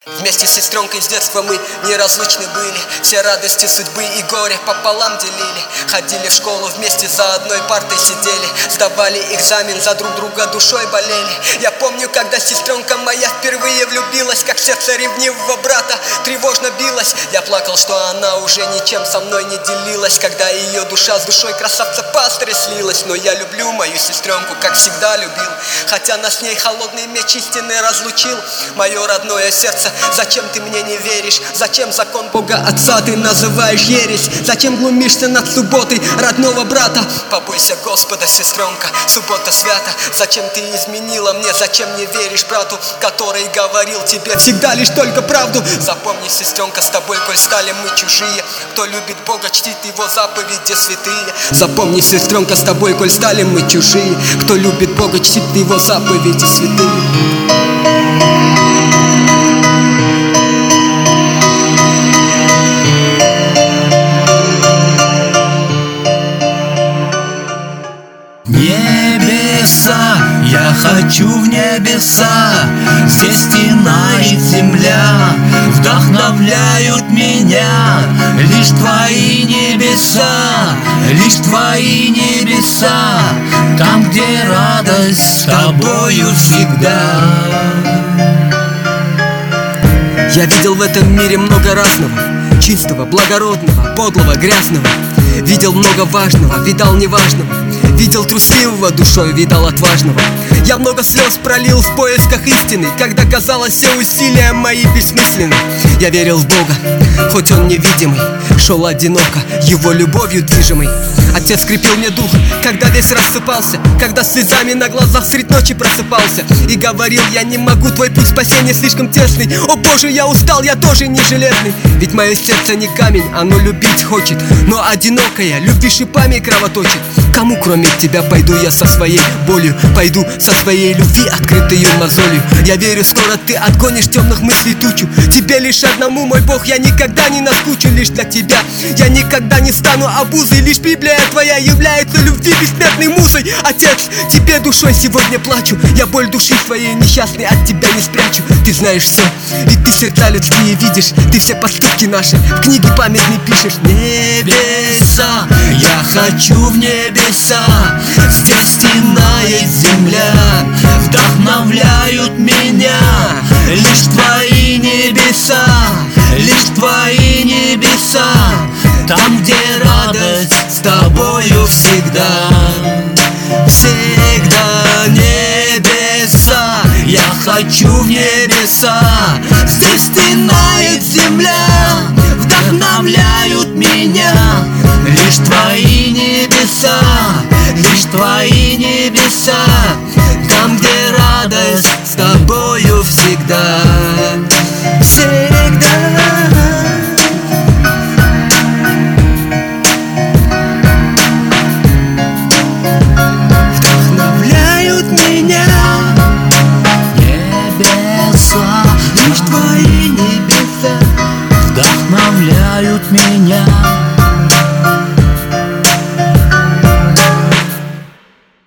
Вместе с сестренкой с детства мы неразлучны были. Все радости судьбы и горе пополам делили. Ходили в школу вместе, за одной партой сидели. Сдавали экзамен, за друг друга душой болели. Я помню, когда сестренка моя впервые влюбилась, как сердце ревнивого брата тревожно билось. Я плакал, что она уже ничем со мной не делилась, когда ее душа с душой красавца пастыря слилась. Но я люблю мою сестренку, как всегда любил, хотя нас с ней холодный меч истины разлучил. Мое родное сердце, зачем ты мне не веришь? Зачем закон Бога Отца ты называешь ересь? Зачем глумишься над субботой родного брата? Побойся Господа, сестренка, суббота свята. Зачем ты изменила мне? Зачем не веришь брату, который говорил тебе всегда лишь только правду? Запомни, сестренка, с тобой, коль стали мы чужие. Кто любит Бога, чтит Его заповеди святые. Запомни, сестренка, с тобой, коль стали мы чужие. Кто любит Бога, чтит Его заповеди святые. Небеса, я хочу в небеса. Здесь стена и земля вдохновляют меня. Лишь твои небеса, лишь твои небеса. Там, где радость с тобою всегда. Я видел в этом мире много разного, чистого, благородного, подлого, грязного. Видел много важного, видал неважного. Видел трусливого душой, видал отважного. Я много слез пролил в поисках истины, когда казалось, все усилия мои бессмысленны. Я верил в Бога, хоть Он невидимый, шел одиноко, Его любовью движимой. Отец скрепил мне дух, когда весь рассыпался, когда слезами на глазах средь ночи просыпался. И говорил: я не могу, твой путь спасения слишком тесный. О Боже, я устал, я тоже не железный. Ведь мое сердце не камень, оно любить хочет, но одинокое, любви шипами кровоточит. Кому кроме тебя пойду я со своей болью? Пойду со своей любви, открытою мозолью. Я верю, скоро ты отгонишь темных мыслей тучу. Тебе лишь одному, мой Бог, я никогда не наскучу. Лишь для тебя я никогда не стану обузой. Лишь Библия твоя является любви бессмертной музой. Отец, тебе душой сегодня плачу. Я боль души своей несчастной от тебя не спрячу. Ты знаешь все, и ты сердца людские видишь. Ты все поступки наши в книге памятной пишешь. Небеса, я хочу в небеса. Здесь стена и земля вдохновляют меня. Лишь твои небеса, лишь твои небеса. Там, где радость с тобою всегда. Всегда небеса, я хочу в небеса. Здесь стена и земля вдохновляют меня. Лишь твои небеса, лишь твои небеса.